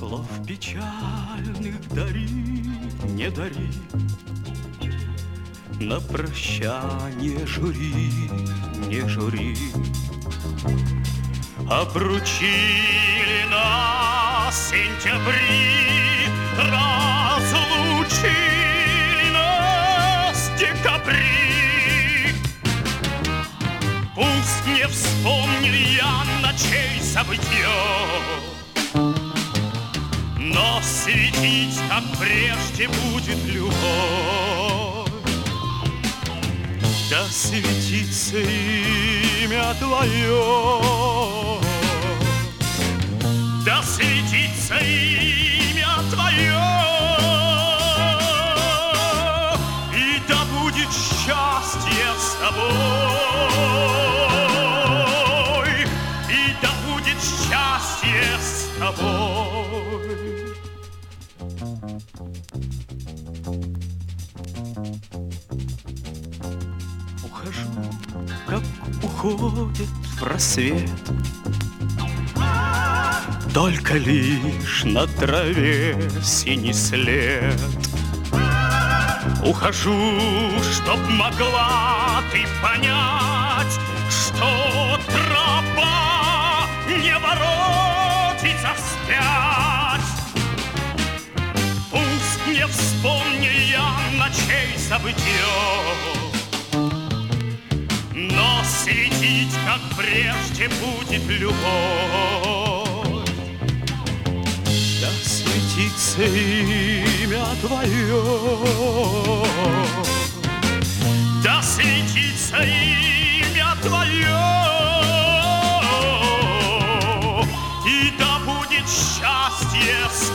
Слов печальных дари, не дари, на прощание жури, не жури. Обручили нас сентябри, разлучили нас декабри. Пусть не вспомнил я ночей забытье, но светить, как прежде, будет любовь. Да светится имя Твое, да светится имя Твое, и да будет счастье с Тобой, и да будет счастье с Тобой. Ухожу, как уходит в рассвет, только лишь на траве синий след. Ухожу, чтоб могла ты понять, что тропа не воротится вспять. Пусть не вспомню я ночей забытье, но светить, как прежде, будет любовь. Да светится имя Твое, да светится имя Твое, и да будет счастье с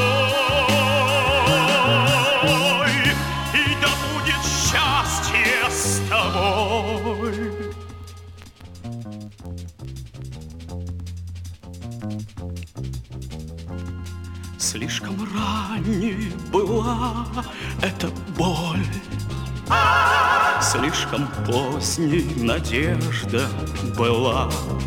Тобой, и да будет счастье с Тобой. Слишком ранней была эта боль, слишком поздней надежда была.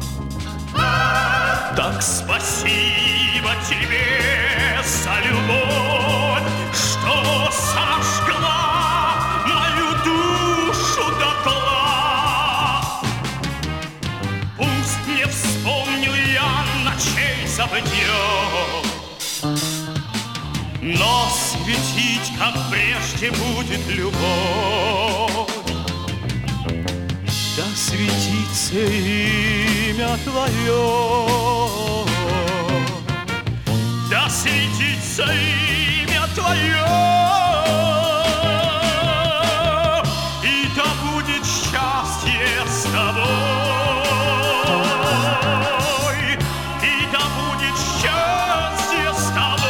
Так спасибо тебе за любовь, что сожгла мою душу дотла. Пусть не вспомнил я ночей забытье, но светить, как прежде, будет любовь. Да светится имя Твое, да светится имя Твое, и да будет счастье с Тобой, и да будет счастье с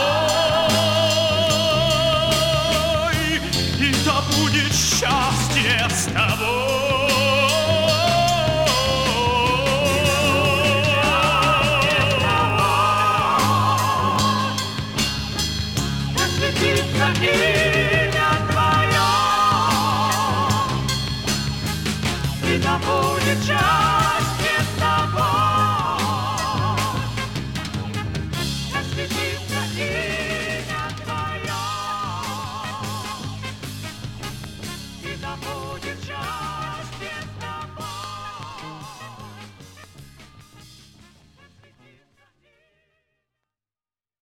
Тобой, и да будет счастье с Тобой. Светится имя Твое, и да будет счастье.